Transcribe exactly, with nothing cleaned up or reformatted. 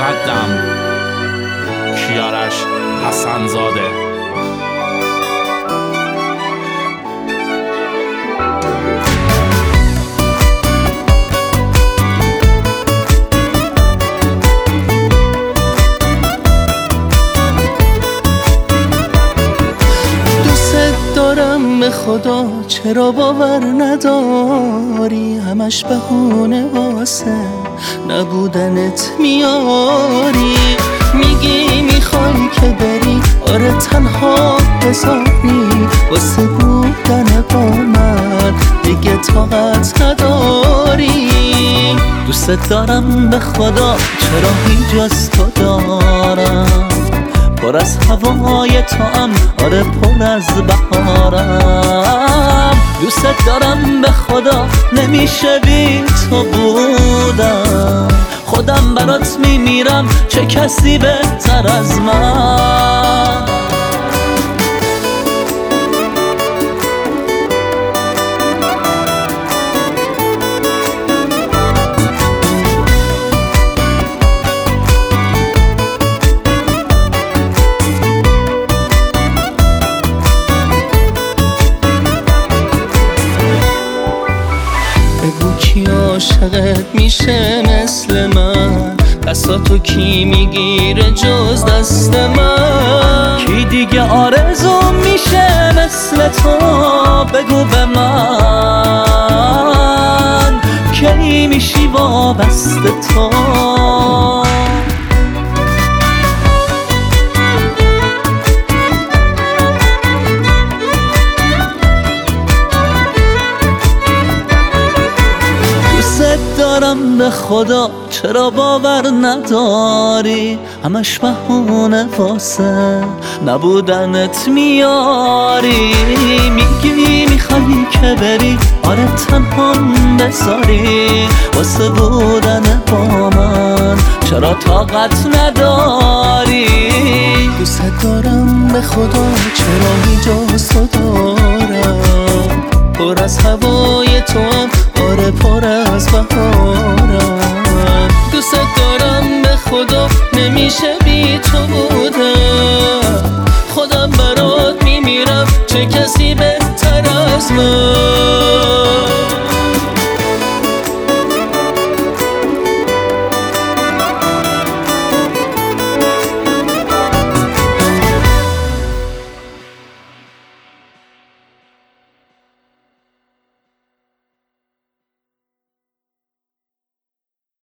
مقدم کیارش حسنزاده. به خدا چرا باور نداری؟ همش بهونه واسه نبودنت میاری. میگی میخوای که بری، آره تنها بذاری، واسه بودن با من دیگه طاقت نداری. دوست دارم به خدا، چرا هیچ از تو دارم، پر از هوای تو ام، آره پر از بهارم. دوست دارم به خدا، نمیشه بی تو بودم، خودم برات میمیرم، چه کسی بهتر از من. کی عاشقت میشه مثل من؟ دستاتو کی میگیره جز دست من؟ کی دیگه آرزو میشه مثل تو؟ بگو به من کی میشی وابسته تو؟ دارم به خدا، چرا باور نداری؟ همش بهونه واسه نبودنت میاری. میگی میخوای که بری، آره تنها بذاری، واسه بودن با من چرا طاقت نداری؟ دوست دارم به خدا، چرا اینجا تو دارم، پر از هوای تو هم، آره پر از بهارم. دوست دارم به خدا، نمیشه بی تو بودم، خودم برات میمیرم، چه کسی بهتر از من.